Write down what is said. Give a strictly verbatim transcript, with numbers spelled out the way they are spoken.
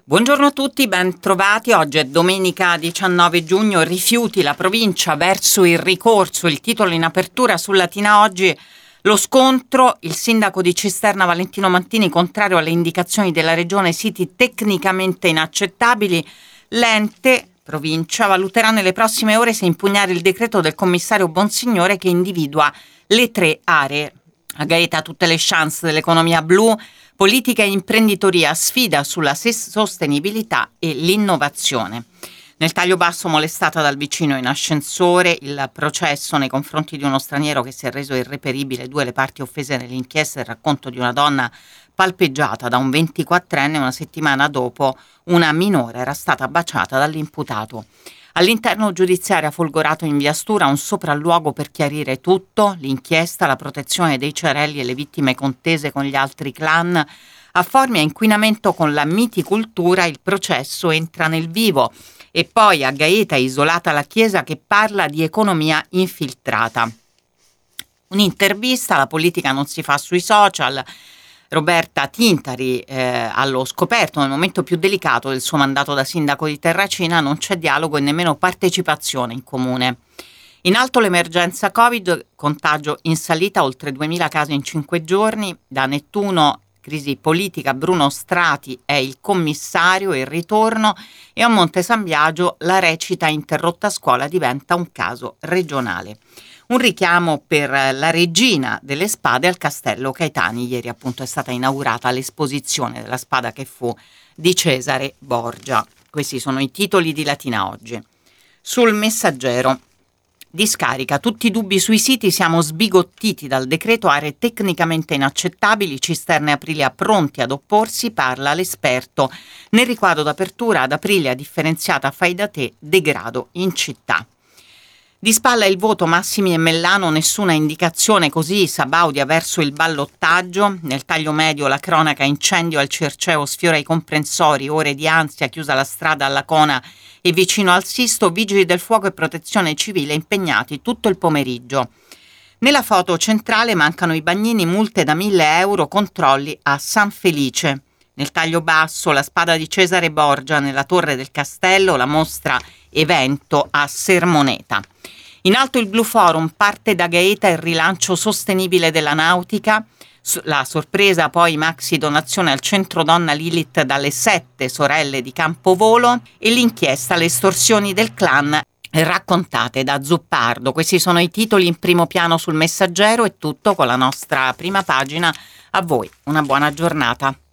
Buongiorno a tutti, ben trovati. Oggi è domenica diciannove giugno. Rifiuti la provincia verso il ricorso. Il titolo in apertura su Latina Oggi. Lo scontro, il sindaco di Cisterna Valentino Mantini contrario alle indicazioni della regione, siti tecnicamente inaccettabili. L'ente, provincia, valuterà nelle prossime ore se impugnare il decreto del commissario Bonsignore che individua le tre aree. A Gaeta tutte le chance dell'economia blu, politica e imprenditoria, sfida sulla sostenibilità e l'innovazione. Nel taglio basso, molestata dal vicino in ascensore, il processo nei confronti di uno straniero che si è reso irreperibile, due le parti offese nell'inchiesta, il racconto di una donna palpeggiata da un ventiquattrenne, una settimana dopo una minore era stata baciata dall'imputato. All'interno giudiziario ha folgorato in via Stura un sopralluogo per chiarire tutto, l'inchiesta, la protezione dei cerelli e le vittime contese con gli altri clan. A Formia, inquinamento con la miticultura, il processo entra nel vivo. E poi a Gaeta, isolata la chiesa che parla di economia infiltrata. Un'intervista, la politica non si fa sui social. Roberta Tintari eh, allo scoperto nel momento più delicato del suo mandato da sindaco di Terracina non c'è dialogo e nemmeno partecipazione in comune. In alto l'emergenza Covid, contagio in salita, oltre duemila casi in cinque giorni. Da Nettuno, crisi politica, Bruno Strati è il commissario, il ritorno, e a Monte San Biagio la recita interrotta a scuola diventa un caso regionale. Un richiamo per la regina delle spade al Castello Caetani. Ieri appunto è stata inaugurata l'esposizione della spada che fu di Cesare Borgia. Questi sono i titoli di Latina Oggi. Sul Messaggero. Discarica. Tutti i dubbi sui siti, siamo sbigottiti dal decreto, aree tecnicamente inaccettabili, Cisterne Aprilia pronti ad opporsi, parla l'esperto. Nel riquadro d'apertura ad Aprilia differenziata fai da te, degrado in città. Di spalla il voto Massimi e Mellano, nessuna indicazione, così Sabaudia verso il ballottaggio. Nel taglio medio la cronaca, incendio al Circeo sfiora i comprensori, ore di ansia, chiusa la strada alla Cona e vicino al Sisto, vigili del fuoco e protezione civile impegnati tutto il pomeriggio. Nella foto centrale mancano i bagnini, multe da mille euro, controlli a San Felice. Nel taglio basso la spada di Cesare Borgia nella torre del castello, la mostra evento a Sermoneta. In alto il Blu Forum, parte da Gaeta il rilancio sostenibile della nautica, la sorpresa poi maxi donazione al centro donna Lilith dalle sette sorelle di Campovolo e l'inchiesta le estorsioni del clan raccontate da Zuppardo. Questi sono i titoli in primo piano sul Messaggero e tutto con la nostra prima pagina. A voi una buona giornata.